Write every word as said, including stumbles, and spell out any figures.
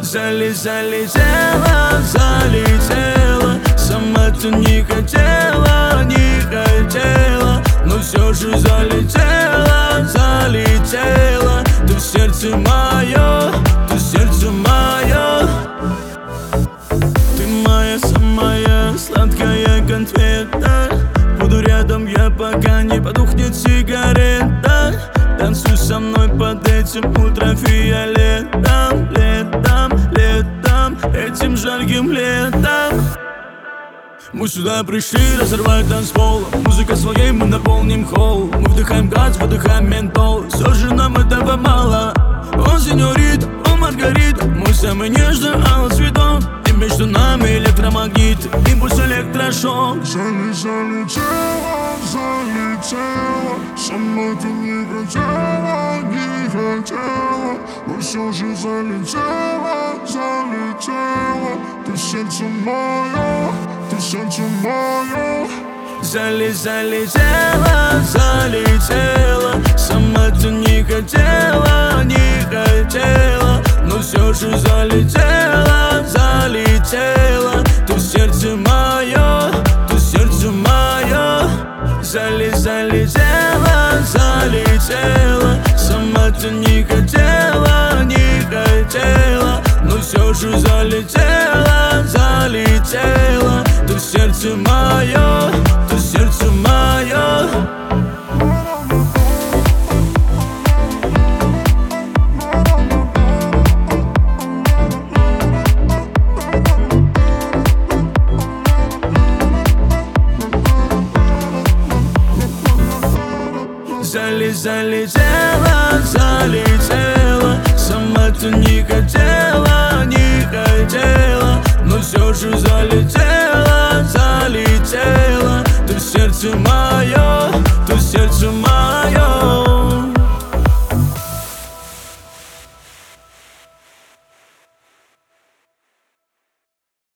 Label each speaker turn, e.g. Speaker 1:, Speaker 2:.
Speaker 1: Зали, залетела, залетела. Сама ты не хотела, не хотела, но все же залетела, залетела. Ты в сердце мое, ты в сердце мое. Ты моя самая сладкая конфета. Буду рядом я, пока не потухнет сигарета. Танцуй со мной под этим ультрафиолетом, летом, летом, этим жарким летом. Мы сюда пришли разорвать танцпол. Музыка своей, мы наполним холл. Мы вдыхаем газ, выдыхаем ментол. Все же нам этого мало. Он сеньорита, он маргарита. Мой самый нежный алый цветок. И между нами электромагнит, импульс электрошок.
Speaker 2: Зали, залетела, залетела. Сама ты не хотела, не хотела, но все же залетела, залетела. Ты в сердце мое, ты в сердце мое.
Speaker 1: Зали, залетела, залетела. Сама ты не хотела, не хотела, но все же залетела, залетела. Ты в сердце мое, ты в сердце мое. Зали, залетела, залетела. Сама ты не хотела, не хотела, но все же залетела, залетела. Ты в сердце мое, ты в сердце мое. Зали, залетела, залетела. Сама ты не хотела, не хотела, но все же залетела, залетела. Ты в сердце мое, ты в сердце мое.